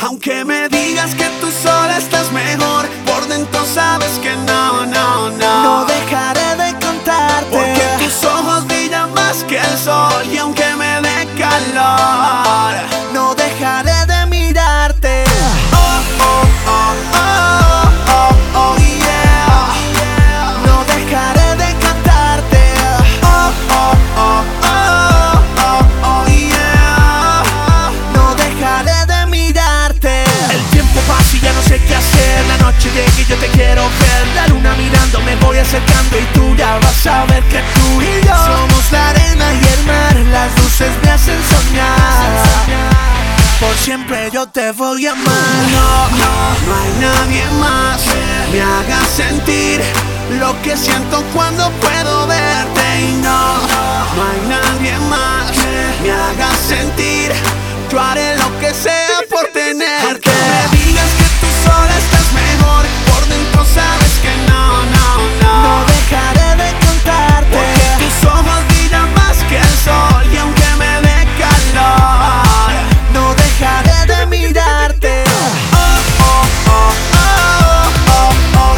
Aunque me digas que tú sola estás mejor, por dentro sabes que no, no, no. No dejaré de contarte, porque tus ojos brillan más que el sol. Y aunque me dé calor, no dejaré de mirarte. oh, oh, oh, oh, oh, oh, yeah. No dejaré de cantarte. Oh, oh, oh, oh, oh, oh, yeah. No dejaré de mirarte. El tiempo pasa y ya no sé qué hacer. La noche llega y yo te quiero ver. La luna mirando, me voy acercando y tú ya vas a ver que tú y yo somos la arena y el mar. Las luces me hacen soñar. Por siempre yo te voy a amar. No, no, no hay nadie más que me haga sentir lo que siento cuando puedo verte. Y no, no hay nadie más que me haga sentir. Yo haré lo que sea por tenerte. Aunque me digas que tú sola estás mejor, por dentro sabes que no, no, no. No dejaré de contarte, porque tus ojos brillan más que el sol. Y aunque me dé calor, no dejaré de mirarte. oh, oh, oh, oh, oh, oh,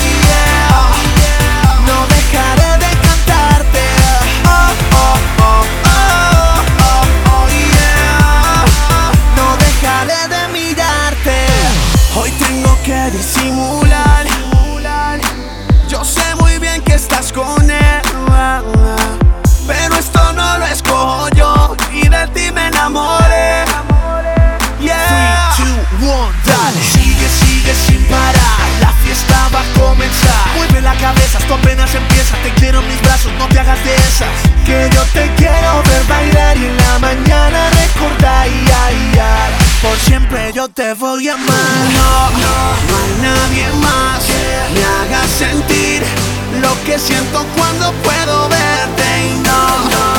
yeah. No dejaré de cantarte. Oh, oh, oh, oh, oh, oh, yeah. No dejaré de mirarte. Hoy tengo que disimular. Yo sé muy bien que estás con él, pero esto no lo escojo yo y de ti me enamoré. Yeah. 3, 2, 1, dale. Sigue, sigue sin parar, la fiesta va a comenzar. Mueve la cabeza, esto apenas empieza. Te quiero en mis brazos, no te hagas de esas. Que yo te quiero ver bailar y en la mañana recordar. Por siempre yo te voy a amar. No, no, no hay nadie más que me haga sentir lo que siento cuando puedo verte. Y no, no